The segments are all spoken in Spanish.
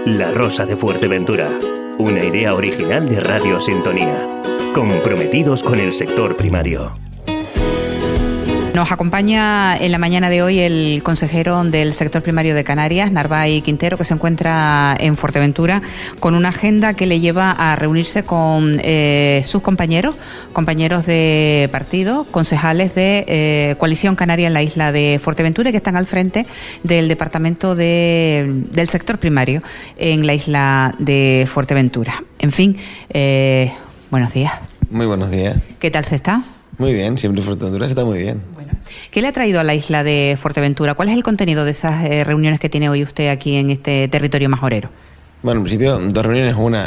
La Rosa de Fuerteventura, una idea original de Radio Sintonía. Comprometidos con el sector primario. Nos acompaña en la mañana de hoy el consejero del sector primario de Canarias, Narvay Quintero, que se encuentra en Fuerteventura con una agenda que le lleva a reunirse con sus compañeros de partido, concejales de Coalición Canaria en la isla de Fuerteventura, que están al frente del departamento del sector primario en la isla de Fuerteventura. En fin, buenos días. Muy buenos días. ¿Qué tal se está? Muy bien, siempre Fuerteventura se está muy bien. Bueno, ¿qué le ha traído a la isla de Fuerteventura? ¿Cuál es el contenido de esas reuniones que tiene hoy usted aquí en este territorio majorero? Bueno, en principio, dos reuniones. Una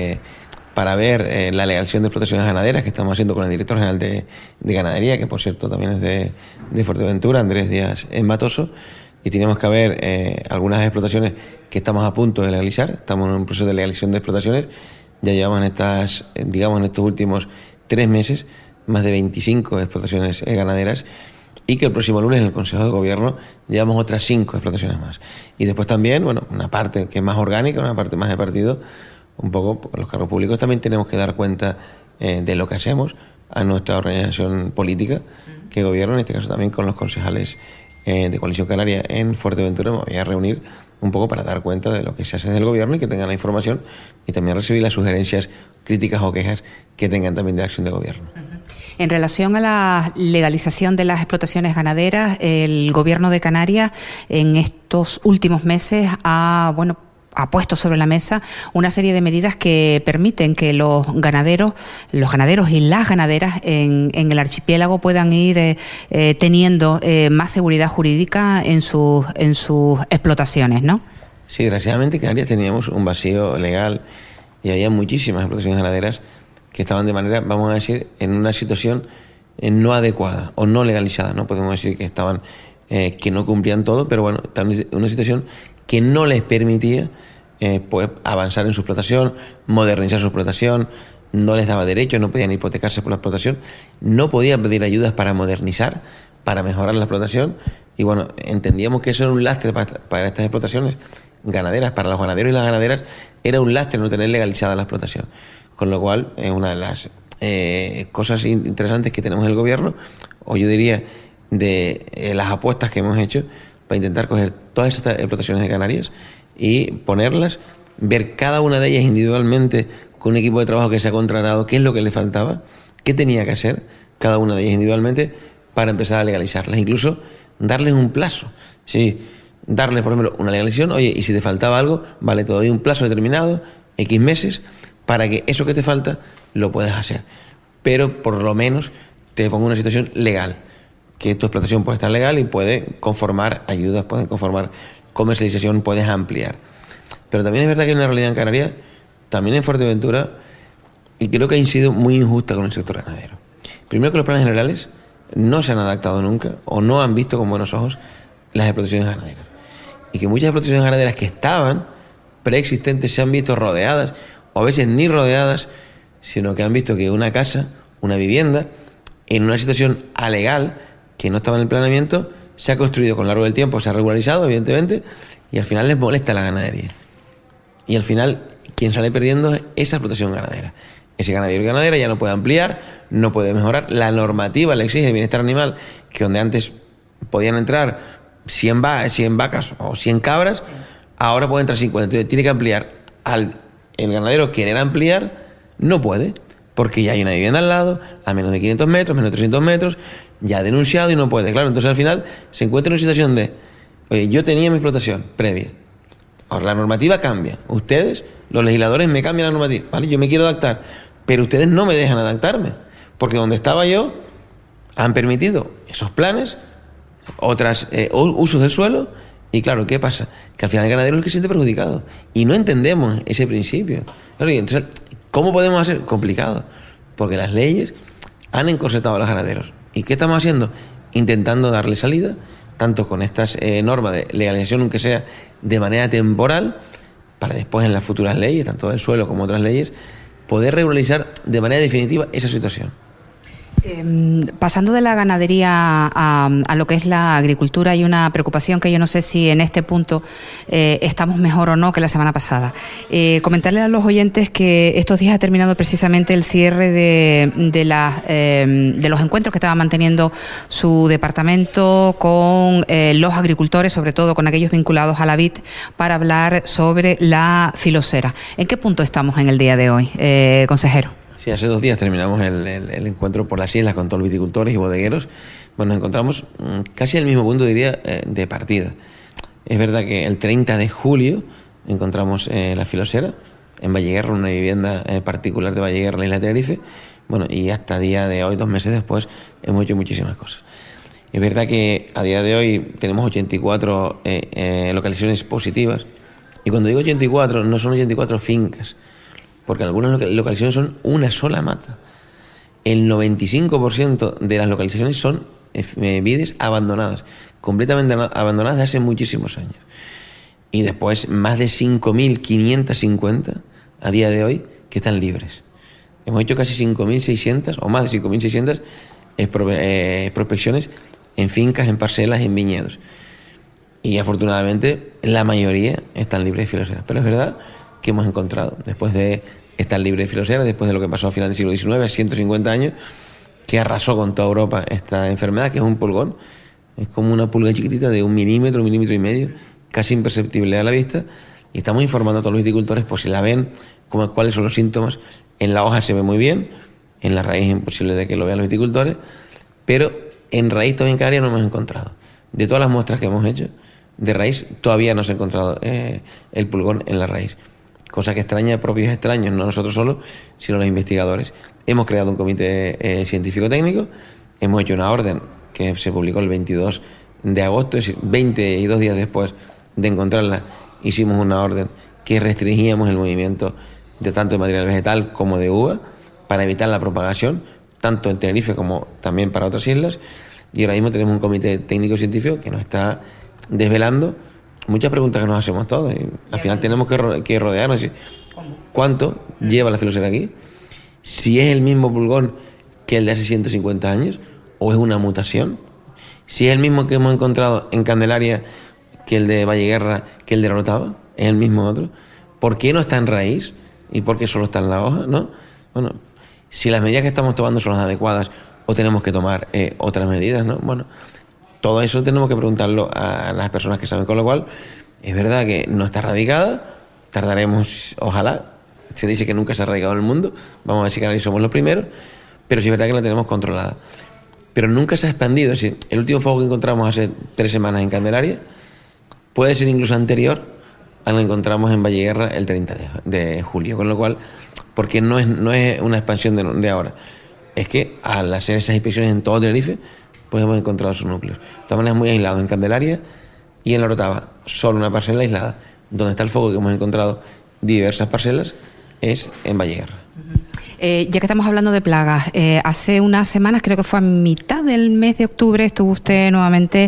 para ver la legalización de explotaciones ganaderas que estamos haciendo con el director general de Ganadería, que por cierto también es de Fuerteventura, Andrés Díaz Matoso, y tenemos que ver algunas explotaciones que estamos a punto de legalizar. Estamos en un proceso de legalización de explotaciones. Ya llevamos en estos últimos 3 meses más de 25 explotaciones ganaderas, y que el próximo lunes en el Consejo de Gobierno llevamos otras 5 explotaciones más. Y después también, bueno, una parte que es más orgánica, una parte más de partido, un poco los cargos públicos también tenemos que dar cuenta de lo que hacemos a nuestra organización política que gobierna, en este caso también con los concejales de Coalición Canaria en Fuerteventura. Me voy a reunir un poco para dar cuenta de lo que se hace desde el gobierno y que tengan la información, y también recibir las sugerencias, críticas o quejas que tengan también de la acción de gobierno. En relación a la legalización de las explotaciones ganaderas, el Gobierno de Canarias en estos últimos meses ha puesto sobre la mesa una serie de medidas que permiten que los ganaderos y las ganaderas en el archipiélago puedan ir teniendo más seguridad jurídica en sus explotaciones, ¿no? Sí, desgraciadamente en Canarias teníamos un vacío legal y había muchísimas explotaciones ganaderas que estaban de manera, vamos a decir, en una situación no adecuada o no legalizada, ¿no? Podemos decir que estaban, que no cumplían todo, pero bueno, estaban en una situación que no les permitía pues avanzar en su explotación, modernizar su explotación, no les daba derechos, no podían hipotecarse por la explotación, no podían pedir ayudas para modernizar, para mejorar la explotación, y bueno, entendíamos que eso era un lastre para estas explotaciones ganaderas, para los ganaderos y las ganaderas era un lastre no tener legalizada la explotación. Con lo cual, es una de las cosas interesantes que tenemos en el gobierno, o yo diría de las apuestas que hemos hecho para intentar coger todas estas explotaciones de Canarias y ponerlas, ver cada una de ellas individualmente con un equipo de trabajo que se ha contratado, qué es lo que le faltaba, qué tenía que hacer cada una de ellas individualmente para empezar a legalizarlas, incluso darles un plazo. Sí, darles, por ejemplo, una legalización, oye, y si te faltaba algo, vale, te doy un plazo determinado, X meses, para que eso que te falta lo puedas hacer. Pero por lo menos te pongo una situación legal, que tu explotación puede estar legal y puede conformar ayudas, puede conformar comercialización, puedes ampliar. Pero también es verdad que hay una realidad en Canarias, también en Fuerteventura, y creo que ha sido muy injusta con el sector ganadero. Primero, que los planes generales no se han adaptado nunca o no han visto con buenos ojos las explotaciones ganaderas. Y que muchas explotaciones ganaderas que estaban preexistentes se han visto rodeadas, o a veces ni rodeadas, sino que han visto que una casa, una vivienda, en una situación alegal, que no estaba en el planeamiento, se ha construido con lo largo del tiempo, se ha regularizado, evidentemente, y al final les molesta la ganadería. Y al final, quien sale perdiendo es esa explotación ganadera. Ese ganadero y ganadera ya no puede ampliar, no puede mejorar. La normativa le exige de bienestar animal, que donde antes podían entrar 100 vacas o 100 cabras, ahora pueden entrar 50. Entonces tiene que ampliar. El ganadero querer ampliar, no puede, porque ya hay una vivienda al lado, a menos de 500 metros, menos de 300 metros, ya ha denunciado y no puede. Claro, entonces al final se encuentra en una situación de, oye, yo tenía mi explotación previa, ahora la normativa cambia, ustedes, los legisladores, me cambian la normativa, ¿vale? Yo me quiero adaptar, pero ustedes no me dejan adaptarme, porque donde estaba yo han permitido esos planes, otros usos del suelo. Y claro, ¿qué pasa? Que al final el ganadero es el que se siente perjudicado. Y no entendemos ese principio. Claro, y entonces, ¿cómo podemos hacer? Complicado. Porque las leyes han encorsetado a los ganaderos. ¿Y qué estamos haciendo? Intentando darle salida, tanto con estas normas de legalización, aunque sea de manera temporal, para después en las futuras leyes, tanto del suelo como otras leyes, poder regularizar de manera definitiva esa situación. Pasando de la ganadería a lo que es la agricultura, hay una preocupación que yo no sé si en este punto estamos mejor o no que la semana pasada. Comentarle a los oyentes que estos días ha terminado precisamente el cierre de los encuentros que estaba manteniendo su departamento con los agricultores, sobre todo con aquellos vinculados a la vid, para hablar sobre la filosera. ¿En qué punto estamos en el día de hoy, consejero? Sí, hace 2 días terminamos el encuentro por las islas con todos los viticultores y bodegueros. Bueno, nos encontramos casi en el mismo punto, diría, de partida. Es verdad que el 30 de julio encontramos la filosera en Valleguerra, una vivienda particular de Valleguerra, la isla de Tenerife. Bueno, y hasta día de hoy, 2 meses después, hemos hecho muchísimas cosas. Es verdad que a día de hoy tenemos 84 localizaciones positivas. Y cuando digo 84, no son 84 fincas, porque algunas localizaciones son una sola mata. El 95% de las localizaciones son vides abandonadas, completamente abandonadas de hace muchísimos años. Y después más de 5.550 a día de hoy que están libres. Hemos hecho casi 5.600 o más de 5.600 prospecciones en fincas, en parcelas, en viñedos. Y afortunadamente la mayoría están libres de filosera. Pero es verdad que hemos encontrado, después de estar libre de filosera, después de lo que pasó a final del siglo XIX, a 150 años, que arrasó con toda Europa esta enfermedad, que es un pulgón. Es como una pulga chiquitita de 1 milímetro, 1,5 milímetros, casi imperceptible a la vista, y estamos informando a todos los viticultores por si la ven, cuáles son los síntomas. En la hoja se ve muy bien, en la raíz es imposible de que lo vean los viticultores, pero en raíz todavía en Canarias no hemos encontrado. De todas las muestras que hemos hecho, de raíz todavía no se ha encontrado el pulgón en la raíz. Cosa que extraña a propios extraños, no nosotros solos, sino los investigadores. Hemos creado un comité científico-técnico, hemos hecho una orden que se publicó el 22 de agosto, es decir, 22 días después de encontrarla, hicimos una orden que restringíamos el movimiento de tanto de material vegetal como de uva para evitar la propagación, tanto en Tenerife como también para otras islas. Y ahora mismo tenemos un comité técnico-científico que nos está desvelando muchas preguntas que nos hacemos todos. Y al final tenemos que rodearnos. ¿Cuánto lleva la filosera aquí? Si es el mismo pulgón que el de hace 150 años o es una mutación. Si es el mismo que hemos encontrado en Candelaria que el de Valleguerra, que el de la Orotava, es el mismo otro. ¿Por qué no está en raíz? ¿Y por qué solo está en la hoja? ¿No? Bueno, si las medidas que estamos tomando son las adecuadas o tenemos que tomar otras medidas, ¿no? Bueno, todo eso tenemos que preguntarlo a las personas que saben, con lo cual es verdad que no está erradicada, tardaremos, ojalá, se dice que nunca se ha erradicado en el mundo, vamos a ver si Canarias somos los primeros, pero sí es verdad que la tenemos controlada. Pero nunca se ha expandido, es decir, el último foco que encontramos hace 3 semanas en Candelaria puede ser incluso anterior al que encontramos en Valleguerra el 30 de julio, con lo cual, porque no es una expansión de ahora, es que al hacer esas inspecciones en todo Tenerife, pues hemos encontrado sus núcleos. De todas maneras, muy aislados en Candelaria y en la Orotava, solo una parcela aislada. Donde está el foco que hemos encontrado diversas parcelas es en Valleguerra. Ya que estamos hablando de plagas, hace unas semanas, creo que fue a mitad del mes de octubre, estuvo usted nuevamente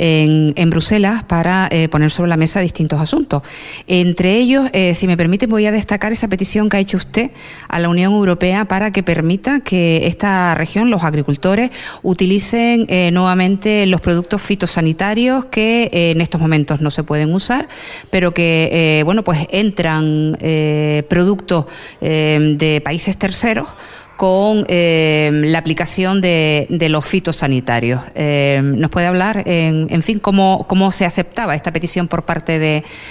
en Bruselas para poner sobre la mesa distintos asuntos. Entre ellos, si me permite, voy a destacar esa petición que ha hecho usted a la Unión Europea para que permita que esta región, los agricultores, utilicen nuevamente los productos fitosanitarios que en estos momentos no se pueden usar, pero que, bueno, pues entran productos de países terceros con la aplicación de los fitosanitarios. ¿Nos puede hablar, en fin, cómo se aceptaba esta petición por parte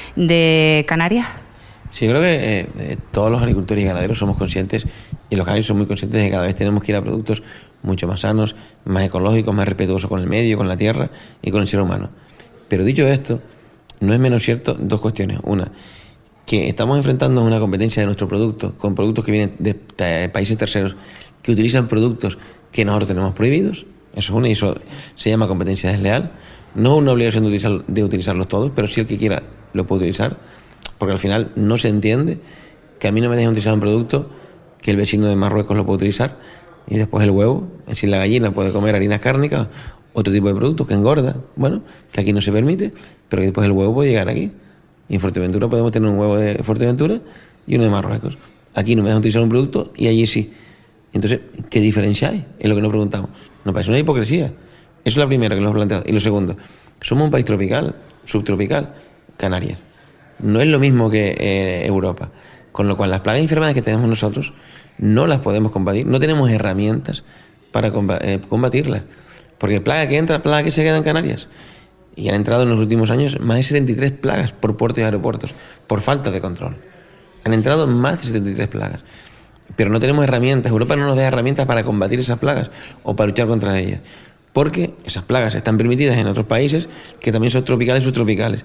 de Canarias? Sí, creo que todos los agricultores y ganaderos somos conscientes, y los canarios son muy conscientes de que cada vez tenemos que ir a productos mucho más sanos, más ecológicos, más respetuosos con el medio, con la tierra y con el ser humano. Pero dicho esto, no es menos cierto 2 cuestiones. Una, que estamos enfrentando una competencia de nuestro producto con productos que vienen de países terceros que utilizan productos que nosotros tenemos prohibidos. Eso es una, y eso se llama competencia desleal. No es una obligación de utilizarlos todos, pero si el que quiera lo puede utilizar, porque al final no se entiende que a mí no me dejen utilizar un producto que el vecino de Marruecos lo puede utilizar, y después el huevo, es decir, la gallina puede comer harinas cárnicas, otro tipo de productos que engorda, bueno, que aquí no se permite, pero que después el huevo puede llegar aquí. Y en Fuerteventura podemos tener un huevo de Fuerteventura y uno de Marruecos. Aquí no me dejan utilizar un producto y allí sí. Entonces, ¿qué diferencia hay? Es lo que nos preguntamos. Nos parece una hipocresía. Eso es la primera que nos hemos planteado. Y lo segundo, somos un país tropical, subtropical, Canarias. No es lo mismo que Europa. Con lo cual, las plagas y enfermedades que tenemos nosotros no las podemos combatir. No tenemos herramientas para combatirlas. Porque plaga que entra, plaga que se queda en Canarias. Y han entrado en los últimos años más de 73 plagas por puertos y aeropuertos, por falta de control. Han entrado más de 73 plagas. Pero no tenemos herramientas. Europa no nos da herramientas para combatir esas plagas o para luchar contra ellas. Porque esas plagas están permitidas en otros países que también son tropicales y subtropicales.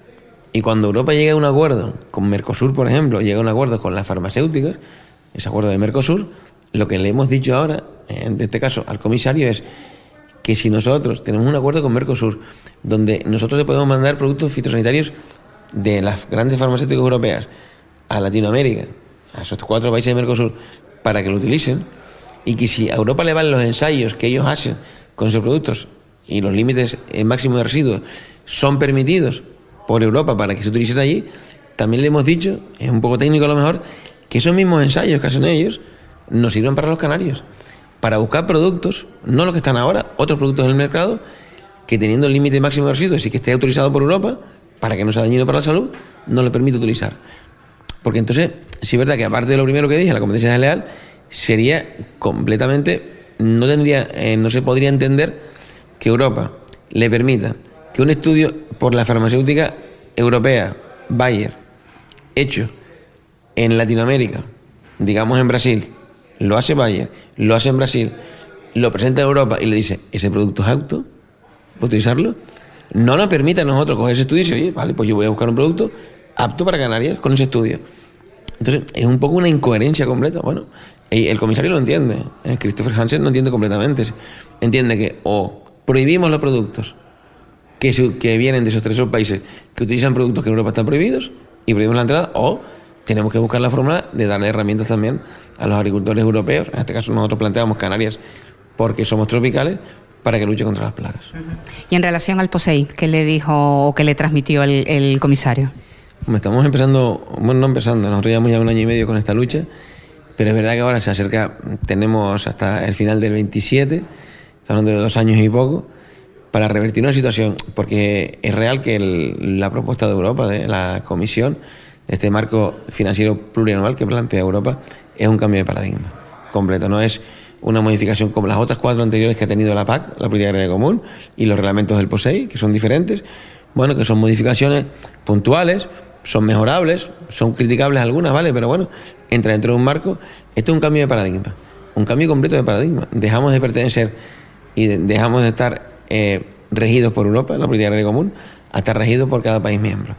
Y cuando Europa llega a un acuerdo con Mercosur, por ejemplo, llega a un acuerdo con las farmacéuticas, ese acuerdo de Mercosur, lo que le hemos dicho ahora, en este caso al comisario, es que si nosotros tenemos un acuerdo con Mercosur, donde nosotros le podemos mandar productos fitosanitarios de las grandes farmacéuticas europeas a Latinoamérica, a esos 4 países de Mercosur, para que lo utilicen, y que si a Europa le van los ensayos que ellos hacen con sus productos y los límites máximos de residuos son permitidos por Europa para que se utilicen allí, también le hemos dicho, es un poco técnico a lo mejor, que esos mismos ensayos que hacen ellos nos sirven para los canarios, para buscar productos, no los que están ahora, otros productos en el mercado, que teniendo el límite máximo de residuos y que esté autorizado por Europa, para que no sea dañino para la salud, no le permite utilizar. Porque entonces, sí es verdad que aparte de lo primero que dije, la competencia desleal, sería completamente, no se podría entender que Europa le permita que un estudio por la farmacéutica europea, Bayer, hecho en Latinoamérica, digamos en Brasil, lo hace Bayer, lo hace en Brasil, lo presenta en Europa y le dice, ¿ese producto es apto para utilizarlo? No nos permite a nosotros coger ese estudio y decir, oye, vale, pues yo voy a buscar un producto apto para Canarias con ese estudio. Entonces, es un poco una incoherencia completa. Bueno, el comisario lo entiende, Christopher Hansen lo entiende completamente. Entiende que o prohibimos los productos que vienen de esos 3 países que utilizan productos que en Europa están prohibidos y prohibimos la entrada, o tenemos que buscar la fórmula de darle herramientas también a los agricultores europeos. En este caso nosotros planteamos Canarias porque somos tropicales, para que luche contra las plagas. Y en relación al POSEI, ¿qué le dijo o qué le transmitió el comisario? Estamos empezando, bueno, no empezando, nosotros llevamos ya 1 año y medio con esta lucha, pero es verdad que ahora se acerca, tenemos hasta el final del 27, estamos hablando de 2 años y poco, para revertir una situación, porque es real que la propuesta de Europa, de la Comisión, de este marco financiero plurianual que plantea Europa, es un cambio de paradigma completo, no es una modificación como las otras 4 anteriores que ha tenido la PAC, la Política Agraria Común, y los reglamentos del POSEI, que son diferentes, bueno, que son modificaciones puntuales, son mejorables, son criticables algunas, ¿vale? Pero bueno, entra dentro de un marco. Esto es un cambio de paradigma, un cambio completo de paradigma. Dejamos de pertenecer y dejamos de estar regidos por Europa, la Política Agraria Común, a estar regidos por cada país miembro.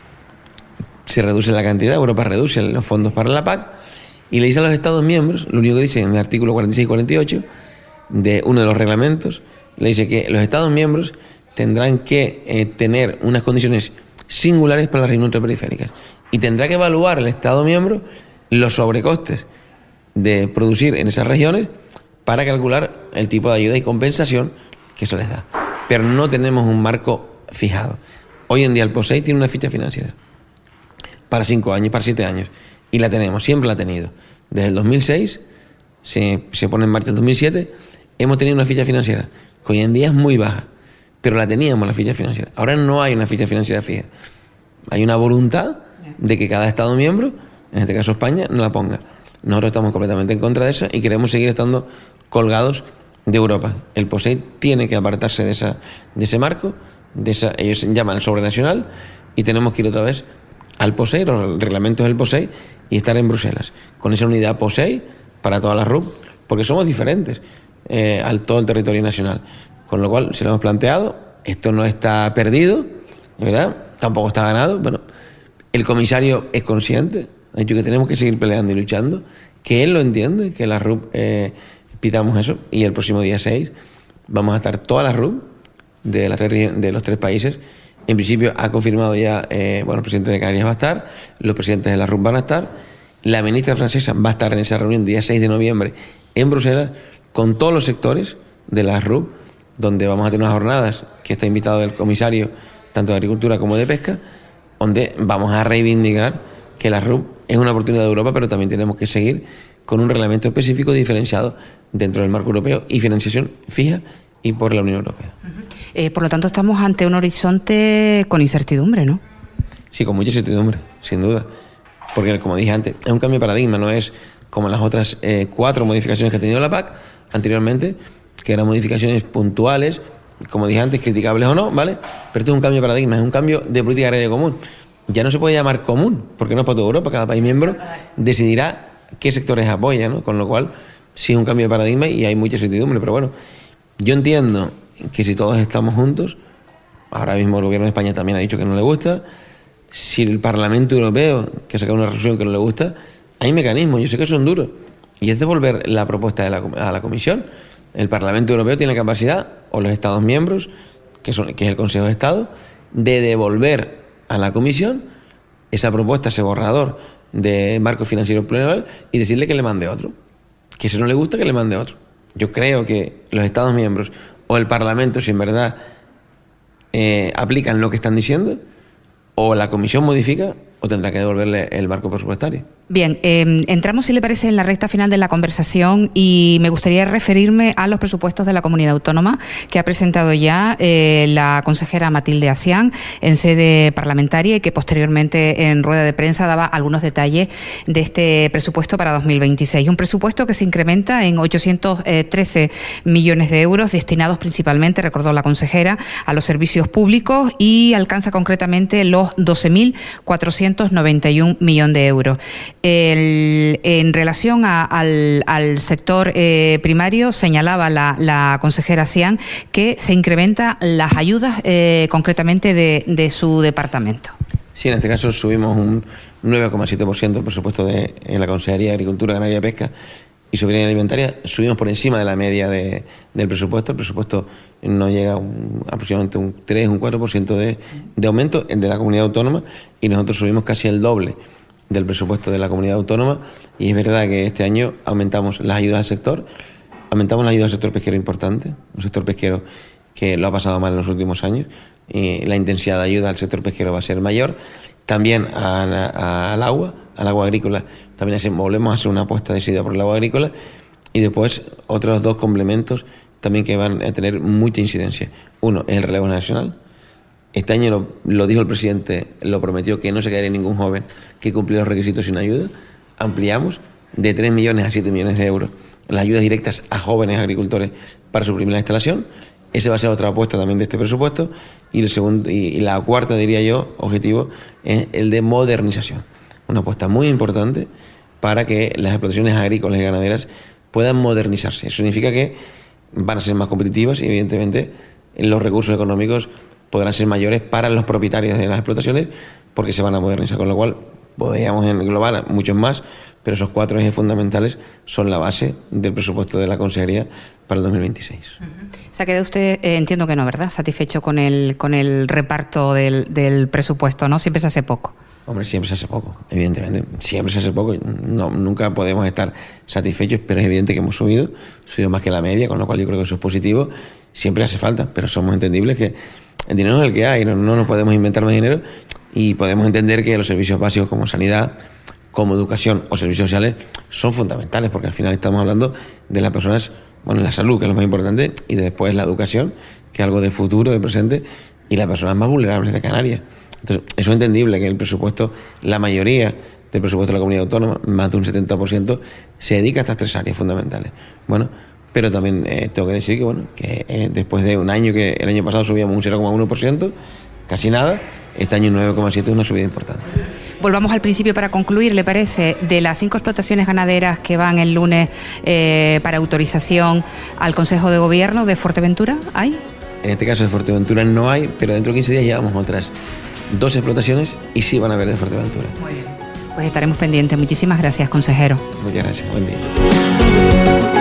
Se reduce la cantidad, Europa reduce los fondos para la PAC, y le dice a los Estados miembros, lo único que dice en el artículo 46 y 48 de uno de los reglamentos, le dice que los Estados miembros tendrán que tener unas condiciones singulares para las regiones ultraperiféricas y tendrá que evaluar el Estado miembro los sobrecostes de producir en esas regiones para calcular el tipo de ayuda y compensación que eso les da. Pero no tenemos un marco fijado. Hoy en día el POSEI tiene una ficha financiera para 5 años, para 7 años. Y la tenemos, siempre la ha tenido. Desde el 2006, se pone en marcha en 2007, hemos tenido una ficha financiera, que hoy en día es muy baja, pero la teníamos la ficha financiera. Ahora no hay una ficha financiera fija. Hay una voluntad de que cada Estado miembro, en este caso España, no la ponga. Nosotros estamos completamente en contra de eso y queremos seguir estando colgados de Europa. El POSEI tiene que apartarse de ese marco, ellos llaman el sobrenacional, y tenemos que ir otra vez al POSEI, los reglamentos del POSEI, y estar en Bruselas, con esa unidad POSEI para todas las RUP, porque somos diferentes al todo el territorio nacional. Con lo cual, se lo hemos planteado, esto no está perdido, ¿verdad? Tampoco está ganado. Bueno, el comisario es consciente, ha dicho que tenemos que seguir peleando y luchando, que él lo entiende, que las RUP pidamos eso, y el próximo día 6 vamos a estar todas las RUP de los 3 países. En principio ha confirmado ya, el presidente de Canarias va a estar, los presidentes de la RUP van a estar, la ministra francesa va a estar en esa reunión día 6 de noviembre en Bruselas con todos los sectores de la RUP, donde vamos a tener unas jornadas que está invitado el comisario tanto de Agricultura como de Pesca, donde vamos a reivindicar que la RUP es una oportunidad de Europa, pero también tenemos que seguir con un reglamento específico diferenciado dentro del marco europeo y financiación fija y por la Unión Europea. Por lo tanto, estamos ante un horizonte con incertidumbre, ¿no? Sí, con mucha incertidumbre, sin duda. Porque, como dije antes, es un cambio de paradigma, no es como las otras 4 modificaciones que ha tenido la PAC anteriormente, que eran modificaciones puntuales, como dije antes, criticables o no, ¿vale? Pero esto es un cambio de paradigma, es un cambio de política agraria común. Ya no se puede llamar común, porque no es para toda Europa, cada país miembro decidirá qué sectores apoya, ¿no? Con lo cual, sí es un cambio de paradigma y hay mucha incertidumbre, pero bueno, yo entiendo que si todos estamos juntos, ahora mismo el gobierno de España también ha dicho que no le gusta, si el Parlamento Europeo, que ha sacado una resolución que no le gusta, hay mecanismos, yo sé que son duros, y es devolver la propuesta a la Comisión. El Parlamento Europeo tiene capacidad, o los Estados miembros, que es el Consejo de Estado, de devolver a la Comisión esa propuesta, ese borrador de marco financiero plurianual y decirle que le mande otro. Que si no le gusta, que le mande otro. Yo creo que los Estados miembros o el Parlamento, si en verdad aplican lo que están diciendo, o la Comisión modifica o tendrá que devolverle el marco presupuestario. Bien, entramos, si le parece, en la recta final de la conversación y me gustaría referirme a los presupuestos de la Comunidad Autónoma que ha presentado ya la consejera Matilde Acián en sede parlamentaria y que posteriormente en rueda de prensa daba algunos detalles de este presupuesto para 2026. Un presupuesto que se incrementa en 813 millones de euros destinados principalmente, recordó la consejera, a los servicios públicos y alcanza concretamente los 12.491 millones de euros. En relación al sector primario, señalaba la consejera Acián que se incrementan las ayudas concretamente de su departamento. Sí, en este caso subimos un 9,7% el presupuesto de la Consejería de Agricultura, Ganadería y Pesca y Soberanía Alimentaria. Subimos por encima de la media del presupuesto. El presupuesto no llega a aproximadamente un 3, un 4% de aumento de la comunidad autónoma y nosotros subimos casi el doble del presupuesto de la comunidad autónoma y es verdad que este año aumentamos las ayudas al sector, pesquero importante, un sector pesquero que lo ha pasado mal en los últimos años y la intensidad de ayuda al sector pesquero va a ser mayor, también al agua agrícola, también volvemos a hacer una apuesta decidida por el agua agrícola y después otros 2 complementos también que van a tener mucha incidencia. Uno es el relevo nacional. Este año lo dijo el presidente, lo prometió, que no se quedaría ningún joven que cumpliera los requisitos sin ayuda. Ampliamos de 3 millones a 7 millones de euros las ayudas directas a jóvenes agricultores para su primera instalación. Ese va a ser otra apuesta también de este presupuesto. Y la cuarta, diría yo, objetivo, es el de modernización. Una apuesta muy importante para que las explotaciones agrícolas y ganaderas puedan modernizarse. Eso significa que van a ser más competitivas y, evidentemente, los recursos económicos podrán ser mayores para los propietarios de las explotaciones porque se van a modernizar, con lo cual podríamos englobar muchos más, pero esos 4 ejes fundamentales son la base del presupuesto de la Consejería para el 2026. Se ha quedado usted, entiendo que no, ¿verdad?, satisfecho con el reparto del presupuesto, ¿no? Siempre se hace poco. Hombre, siempre se hace poco, evidentemente. Siempre se hace poco. No, nunca podemos estar satisfechos, pero es evidente que hemos subido más que la media, con lo cual yo creo que eso es positivo. Siempre hace falta, pero somos entendibles que el dinero es el que hay, no nos podemos inventar más dinero y podemos entender que los servicios básicos como sanidad, como educación o servicios sociales son fundamentales porque al final estamos hablando de las personas, la salud, que es lo más importante, y después la educación, que es algo de futuro, de presente, y las personas más vulnerables de Canarias. Entonces, eso es entendible que el presupuesto, la mayoría del presupuesto de la comunidad autónoma, más de un 70%, se dedica a estas 3 áreas fundamentales. Pero también tengo que decir que después de un año que el año pasado subíamos un 0,1%, casi nada, este año 9,7% es una subida importante. Volvamos al principio para concluir, ¿le parece? De las 5 explotaciones ganaderas que van el lunes para autorización al Consejo de Gobierno de Fuerteventura, ¿hay? En este caso de Fuerteventura no hay, pero dentro de 15 días llevamos otras 2 explotaciones y sí van a haber de Fuerteventura. Muy bien. Pues estaremos pendientes. Muchísimas gracias, consejero. Muchas gracias. Buen día.